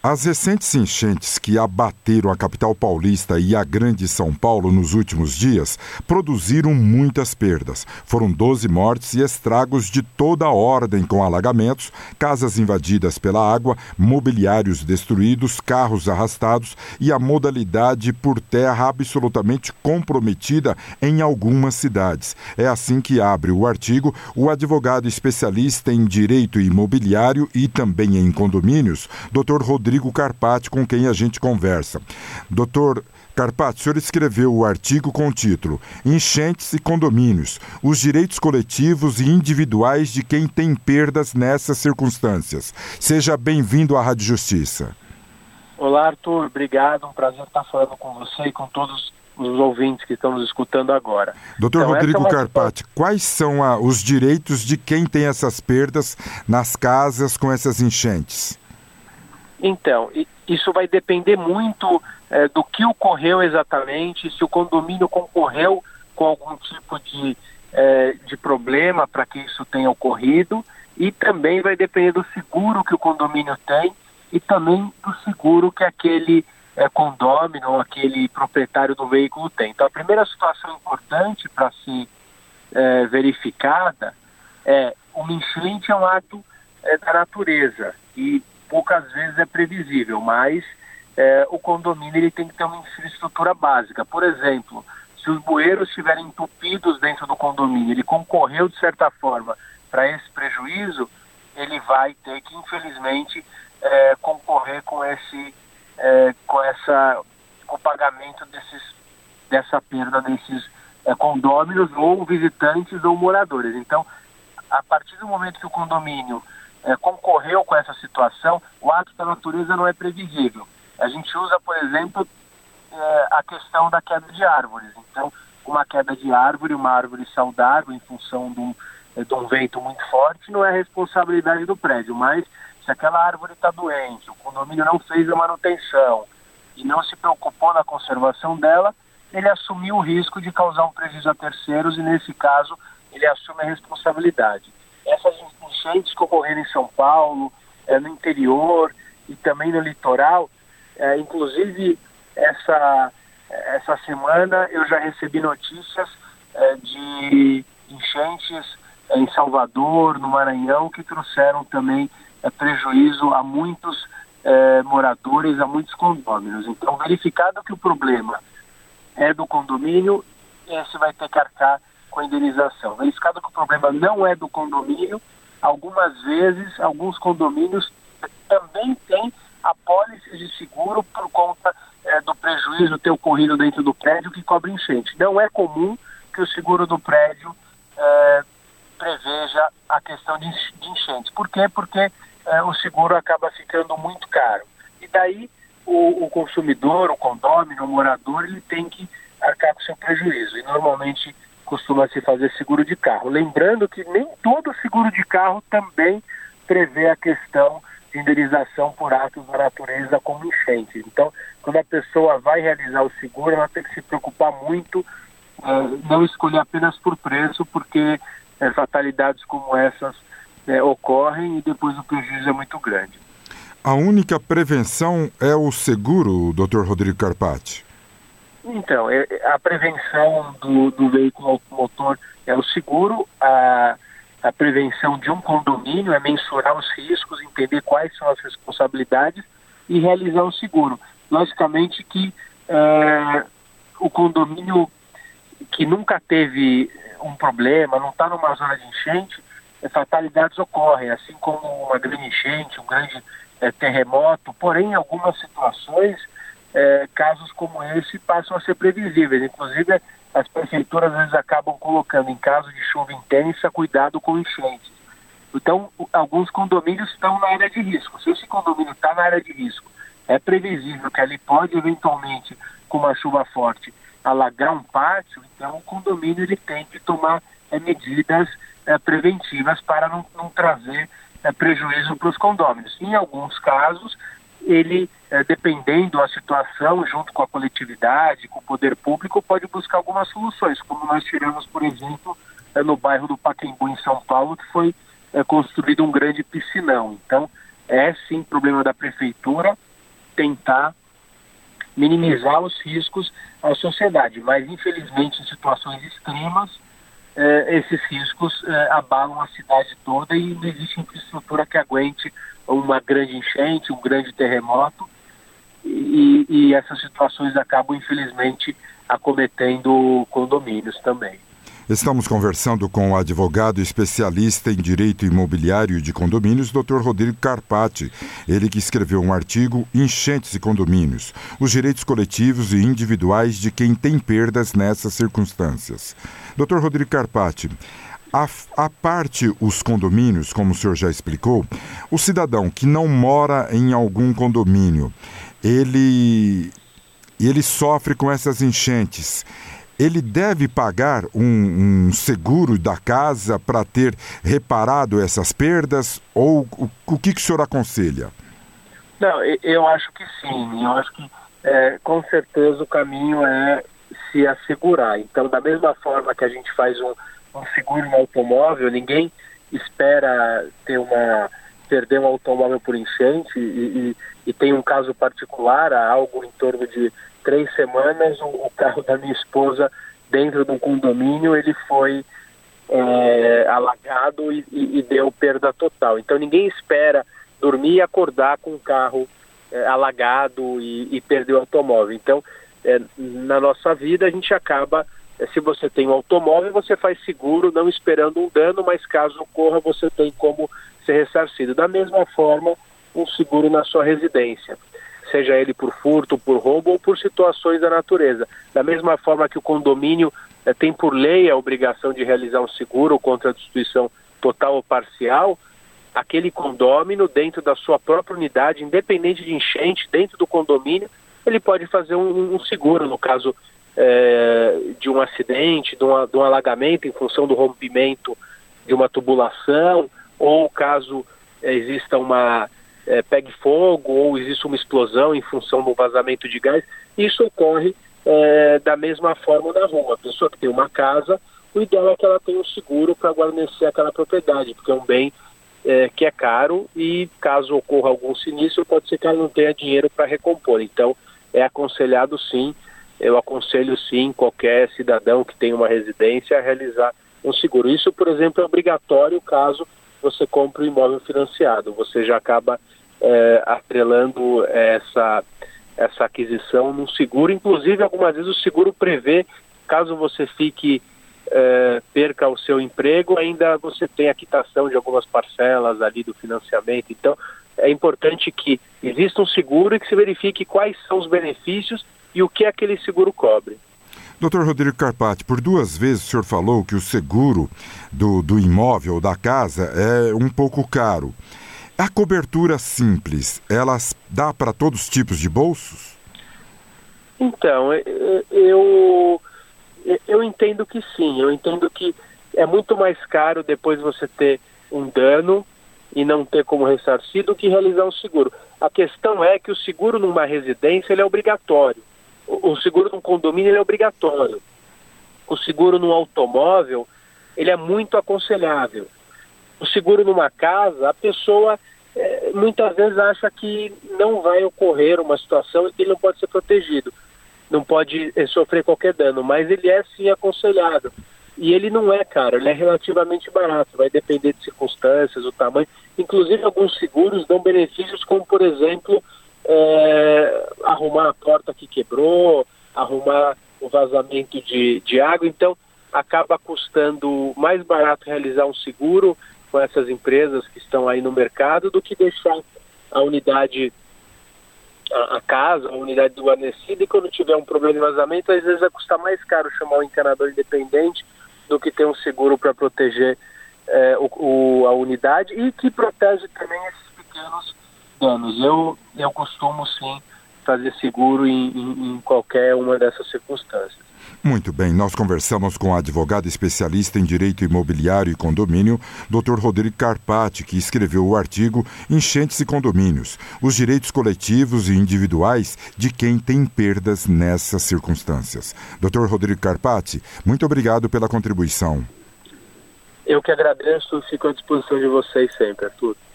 As recentes enchentes que abateram a capital paulista e a Grande São Paulo nos últimos dias produziram muitas perdas. Foram 12 mortes e estragos de toda a ordem, com alagamentos, casas invadidas pela água, mobiliários destruídos, carros arrastados e a modalidade por terra absolutamente comprometida em algumas cidades. É assim que abre o artigo o advogado especialista em direito imobiliário e também em condomínios, Dr. Rodrigo Carpati, com quem a gente conversa. Doutor Carpati, o senhor escreveu o artigo com o título Enchentes e Condomínios, os direitos coletivos e individuais de quem tem perdas nessas circunstâncias. Seja bem-vindo à Rádio Justiça. Olá, Arthur. Obrigado. Um prazer estar falando com você e com todos os ouvintes que estão nos escutando agora. Doutor Rodrigo Carpati, quais são os direitos de quem tem essas perdas nas casas com essas enchentes? Então, isso vai depender muito do que ocorreu exatamente, se o condomínio concorreu com algum tipo de problema para que isso tenha ocorrido, e também vai depender do seguro que o condomínio tem e também do seguro que aquele condômino ou aquele proprietário do veículo tem. Então, a primeira situação importante para ser verificada uma enchente é um ato da natureza e poucas vezes é previsível, mas o condomínio ele tem que ter uma infraestrutura básica. Por exemplo, se os bueiros estiverem entupidos dentro do condomínio, ele concorreu de certa forma para esse prejuízo, ele vai ter que, infelizmente, concorrer com o pagamento dessa perda desses condôminos ou visitantes ou moradores. Então, a partir do momento que o condomínio concorreu com essa situação, o ato da natureza não é previsível. A gente usa, por exemplo, a questão da queda de árvores. Então, uma queda de árvore, uma árvore saudável, em função de um vento muito forte, não é responsabilidade do prédio, mas se aquela árvore está doente, o condomínio não fez a manutenção e não se preocupou na conservação dela, ele assumiu o risco de causar um prejuízo a terceiros e, nesse caso, ele assume a responsabilidade. Essas enchentes que ocorreram em São Paulo, no interior e também no litoral, inclusive essa semana eu já recebi notícias de enchentes em Salvador, no Maranhão, que trouxeram também prejuízo a muitos moradores, a muitos condôminos. Então, verificado que o problema é do condomínio, esse vai ter que arcar com a indenização. Verificado que o problema não é do condomínio, algumas vezes, alguns condomínios também têm apólices de seguro por conta do prejuízo ter ocorrido dentro do prédio que cobre enchente. Não é comum que o seguro do prédio preveja a questão de enchente. Por quê? Porque o seguro acaba ficando muito caro. E daí o consumidor, o condômino, o morador, ele tem que arcar com seu prejuízo. E normalmente costuma-se fazer seguro de carro. Lembrando que nem todo seguro de carro também prevê a questão de indenização por atos da natureza como enchente. Então, quando a pessoa vai realizar o seguro, ela tem que se preocupar muito, não escolher apenas por preço, porque fatalidades como essas ocorrem e depois o prejuízo é muito grande. A única prevenção é o seguro, Dr. Rodrigo Carpati? Então, a prevenção do veículo automotor é o seguro, a prevenção de um condomínio é mensurar os riscos, entender quais são as responsabilidades e realizar o seguro. Logicamente que o condomínio que nunca teve um problema, não está numa zona de enchente, fatalidades ocorrem, assim como uma grande enchente, um grande terremoto, porém em algumas situações casos como esse passam a ser previsíveis. Inclusive, as prefeituras às vezes acabam colocando, em caso de chuva intensa, cuidado com enchentes. Então, alguns condomínios estão na área de risco. Se esse condomínio está na área de risco, é previsível que ali pode, eventualmente, com uma chuva forte, alagar um pátio, então o condomínio ele tem que tomar medidas preventivas para não trazer prejuízo para os condôminos. Em alguns casos, ele, dependendo da situação, junto com a coletividade, com o poder público, pode buscar algumas soluções, como nós tivemos, por exemplo, no bairro do Pacaembu, em São Paulo, que foi construído um grande piscinão. Então, é sim problema da prefeitura, tentar minimizar os riscos à sociedade. Mas, infelizmente, em situações extremas, esses riscos abalam a cidade toda e não existe infraestrutura que aguente uma grande enchente, um grande terremoto, e essas situações acabam, infelizmente, acometendo condomínios também. Estamos conversando com o advogado especialista em direito imobiliário de condomínios, Dr. Rodrigo Carpati. Ele que escreveu um artigo Enchentes e Condomínios, os direitos coletivos e individuais de quem tem perdas nessas circunstâncias. Dr. Rodrigo Carpati, a parte os condomínios, como o senhor já explicou, o cidadão que não mora em algum condomínio, ele sofre com essas enchentes. Ele deve pagar um seguro da casa para ter reparado essas perdas? Ou o que o senhor aconselha? Não, eu acho que sim. Eu acho que com certeza o caminho é se assegurar. Então, da mesma forma que a gente faz um seguro no automóvel, ninguém espera perder um automóvel por enchente e tem um caso particular, há algo em torno de 3 semanas, o carro da minha esposa dentro de um condomínio, ele foi alagado e deu perda total. Então ninguém espera dormir e acordar com o carro alagado e perder o automóvel. Então, na nossa vida a gente acaba, se você tem um automóvel, você faz seguro não esperando um dano, mas caso ocorra você tem como ser ressarcido. Da mesma forma, um seguro na sua residência, seja ele por furto, por roubo ou por situações da natureza. Da mesma forma que o condomínio tem por lei a obrigação de realizar um seguro contra a destruição total ou parcial, aquele condômino, dentro da sua própria unidade, independente de enchente, dentro do condomínio, ele pode fazer um seguro, no caso de um acidente, de um alagamento em função do rompimento de uma tubulação, ou caso exista pegue fogo ou existe uma explosão em função do vazamento de gás. Isso ocorre da mesma forma na rua. A pessoa que tem uma casa, o ideal é que ela tenha um seguro para guarnecer aquela propriedade, porque é um bem que é caro e caso ocorra algum sinistro, pode ser que ela não tenha dinheiro para recompor. Então, é aconselhado sim, eu aconselho sim qualquer cidadão que tenha uma residência a realizar um seguro. Isso, por exemplo, é obrigatório caso você compre um imóvel financiado. Você já acaba atrelando essa aquisição num seguro. Inclusive, algumas vezes o seguro prevê, caso você perca o seu emprego, ainda você tem a quitação de algumas parcelas ali do financiamento. Então, é importante que exista um seguro e que se verifique quais são os benefícios e o que aquele seguro cobre. Dr. Rodrigo Carpati, por 2 vezes o senhor falou que o seguro do imóvel, da casa, é um pouco caro. A cobertura simples, ela dá para todos os tipos de bolsos? Então, eu entendo que sim. Eu entendo que é muito mais caro depois você ter um dano e não ter como ressarcir do que realizar um seguro. A questão é que o seguro numa residência ele é obrigatório. O seguro num condomínio ele é obrigatório. O seguro num automóvel ele é muito aconselhável. O seguro numa casa, a pessoa muitas vezes acha que não vai ocorrer uma situação e que ele não pode ser protegido, não pode sofrer qualquer dano, mas ele é sim aconselhado. E ele não é caro, ele é relativamente barato, vai depender de circunstâncias, o tamanho. Inclusive alguns seguros dão benefícios como, por exemplo, arrumar a porta que quebrou, arrumar o vazamento de água. Então acaba custando mais barato realizar um seguro com essas empresas que estão aí no mercado do que deixar a unidade, a casa, a unidade do guarnecido, e quando tiver um problema de vazamento, às vezes vai custar mais caro chamar um encanador independente do que ter um seguro para proteger a unidade e que protege também esses pequenos danos. Eu costumo sim fazer seguro em qualquer uma dessas circunstâncias. Muito bem, nós conversamos com o advogado especialista em direito imobiliário e condomínio, Dr. Rodrigo Carpati, que escreveu o artigo Enchentes e Condomínios, os direitos coletivos e individuais de quem tem perdas nessas circunstâncias. Dr. Rodrigo Carpati, muito obrigado pela contribuição. Eu que agradeço, fico à disposição de vocês sempre, Arthur.